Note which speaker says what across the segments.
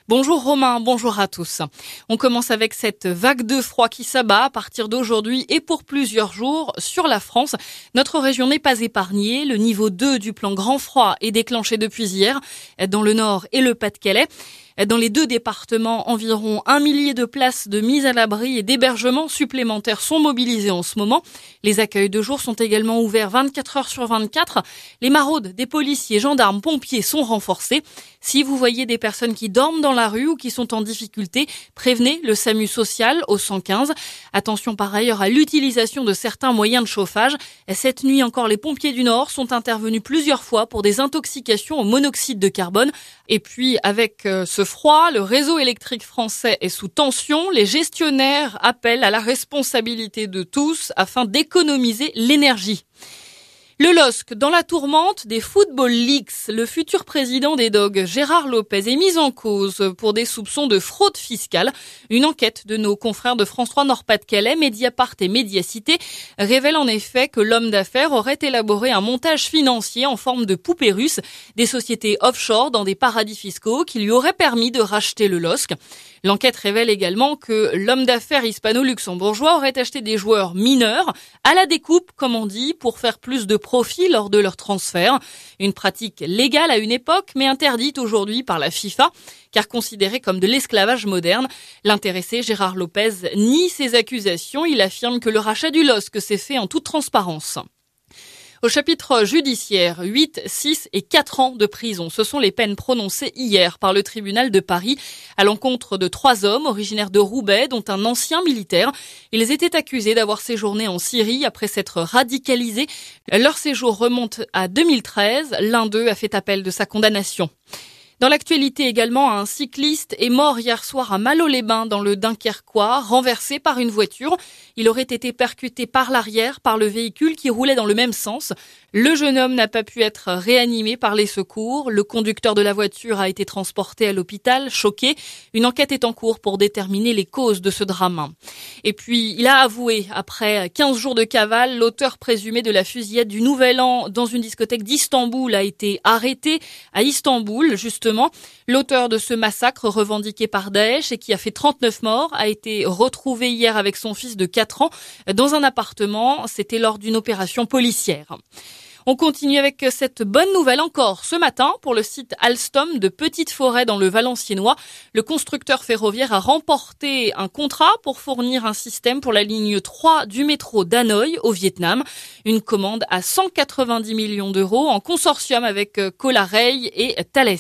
Speaker 1: Bonjour Romain, bonjour à tous. On commence avec cette vague de froid qui s'abat à partir d'aujourd'hui et pour plusieurs jours sur la France. Notre région n'est pas épargnée. Le niveau 2 du plan grand froid est déclenché depuis hier dans le Nord et le Pas-de-Calais. Dans les deux départements, environ 1 millier de places de mise à l'abri et d'hébergement supplémentaires sont mobilisées en ce moment. Les accueils de jour sont également ouverts 24 heures sur 24. Les maraudes des policiers, gendarmes, pompiers sont renforcées. Si vous voyez des personnes qui dorment dans la rue ou qui sont en difficulté, prévenez le SAMU social au 115. Attention par ailleurs à l'utilisation de certains moyens de chauffage. Cette nuit encore, les pompiers du Nord sont intervenus plusieurs fois pour des intoxications au monoxyde de carbone. Et puis avec ce froid, le réseau électrique français est sous tension. Les gestionnaires appellent à la responsabilité de tous afin d'économiser l'énergie. Le LOSC, dans la tourmente des Football Leaks, le futur président des Dogs, Gérard Lopez, est mis en cause pour des soupçons de fraude fiscale. Une enquête de nos confrères de France 3 Nord-Pas-de-Calais, Mediapart et Mediacité révèle en effet que l'homme d'affaires aurait élaboré un montage financier en forme de poupée russe, des sociétés offshore dans des paradis fiscaux qui lui auraient permis de racheter le LOSC. L'enquête révèle également que l'homme d'affaires hispano-luxembourgeois aurait acheté des joueurs mineurs à la découpe, comme on dit, pour faire plus de profit lors de leur transfert. Une pratique légale à une époque, mais interdite aujourd'hui par la FIFA, car considérée comme de l'esclavage moderne. L'intéressé, Gérard Lopez, nie ces accusations. Il affirme que le rachat du LOSC s'est fait en toute transparence. Au chapitre judiciaire, 8, 6 et 4 ans de prison. Ce sont les peines prononcées hier par le tribunal de Paris à l'encontre de 3 hommes originaires de Roubaix, dont un ancien militaire. Ils étaient accusés d'avoir séjourné en Syrie après s'être radicalisés. Leur séjour remonte à 2013. L'un d'eux a fait appel de sa condamnation. Dans l'actualité également, un cycliste est mort hier soir à Malo-les-Bains dans le Dunkerquois, renversé par une voiture. Il aurait été percuté par l'arrière par le véhicule qui roulait dans le même sens. Le jeune homme n'a pas pu être réanimé par les secours. Le conducteur de la voiture a été transporté à l'hôpital, choqué. Une enquête est en cours pour déterminer les causes de ce drame. Et puis, il a avoué, après 15 jours de cavale, l'auteur présumé de la fusillade du Nouvel An dans une discothèque d'Istanbul a été arrêté à Istanbul, justement. L'auteur de ce massacre revendiqué par Daesh et qui a fait 39 morts a été retrouvé hier avec son fils de 4 ans dans un appartement. C'était lors d'une opération policière. On continue avec cette bonne nouvelle encore. Ce matin, pour le site Alstom de Petite Forêt dans le Valenciennois, le constructeur ferroviaire a remporté un contrat pour fournir un système pour la ligne 3 du métro d'Hanoï au Vietnam. Une commande à 190 millions d'euros en consortium avec Colaray et Thales.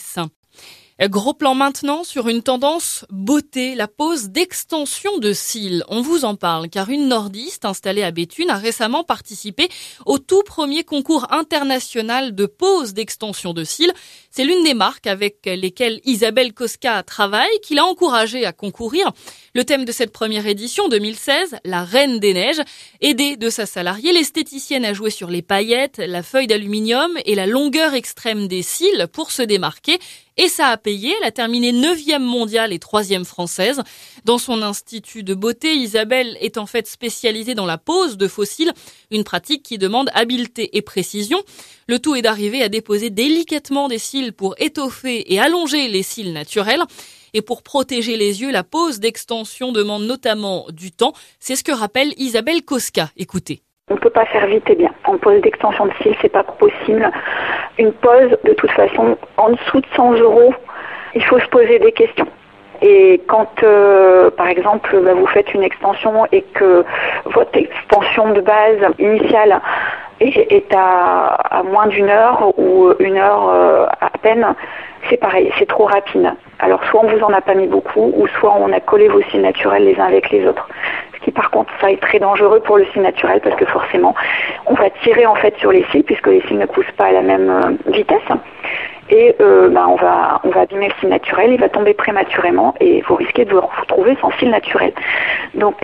Speaker 1: Gros plan maintenant sur une tendance beauté, la pose d'extension de cils. On vous en parle car une nordiste installée à Béthune a récemment participé au tout premier concours international de pose d'extension de cils. C'est l'une des marques avec lesquelles Isabelle Koska travaille qui l'a encouragée à concourir. Le thème de cette première édition 2016, la Reine des Neiges, aidée de sa salariée, l'esthéticienne a joué sur les paillettes, la feuille d'aluminium et la longueur extrême des cils pour se démarquer. Et ça a payé, elle a terminé 9e mondiale et 3e française. Dans son institut de beauté, Isabelle est en fait spécialisée dans la pose de faux cils, une pratique qui demande habileté et précision. Le tout est d'arriver à déposer délicatement des cils pour étoffer et allonger les cils naturels. Et pour protéger les yeux, la pose d'extension demande notamment du temps. C'est ce que rappelle Isabelle Koska. Écoutez.
Speaker 2: On ne peut pas faire vite et bien. En pose d'extension de cils, c'est pas possible. Une pose, de toute façon, en dessous de 100 €, il faut se poser des questions. Et quand, par exemple, vous faites une extension et que votre extension de base initiale est à moins d'1 heure ou 1 heure à peine, c'est pareil, c'est trop rapide. Alors soit on vous en a pas mis beaucoup, ou soit on a collé vos cils naturels les uns avec les autres. Ce qui par contre, ça est très dangereux pour le cil naturel parce que forcément, on va tirer en fait sur les cils puisque les cils ne poussent pas à la même vitesse. Et on va abîmer le cil naturel, il va tomber prématurément et vous risquez de vous retrouver sans cil naturel. Donc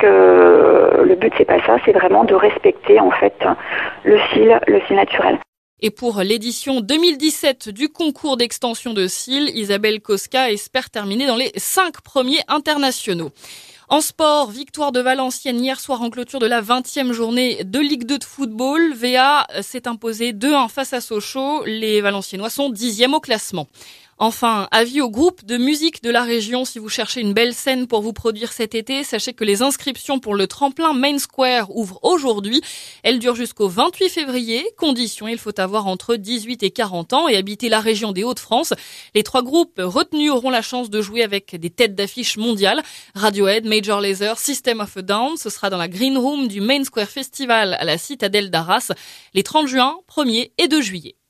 Speaker 2: le but c'est pas ça, c'est vraiment de respecter en fait le cil naturel.
Speaker 1: Et pour l'édition 2017 du concours d'extension de cils, Isabelle Koska espère terminer dans les 5 premiers internationaux. En sport, victoire de Valenciennes hier soir en clôture de la 20e journée de Ligue 2 de football. VA s'est imposé 2-1 face à Sochaux. Les Valenciennois sont 10e au classement. Enfin, avis au groupe de musique de la région. Si vous cherchez une belle scène pour vous produire cet été, sachez que les inscriptions pour le tremplin Main Square ouvrent aujourd'hui. Elles durent jusqu'au 28 février. Condition, il faut avoir entre 18 et 40 ans et habiter la région des Hauts-de-France. Les 3 groupes retenus auront la chance de jouer avec des têtes d'affiche mondiales. Radiohead, Major Lazer, System of a Down. Ce sera dans la Green Room du Main Square Festival à la Citadelle d'Arras les 30 juin, 1er et 2 juillet.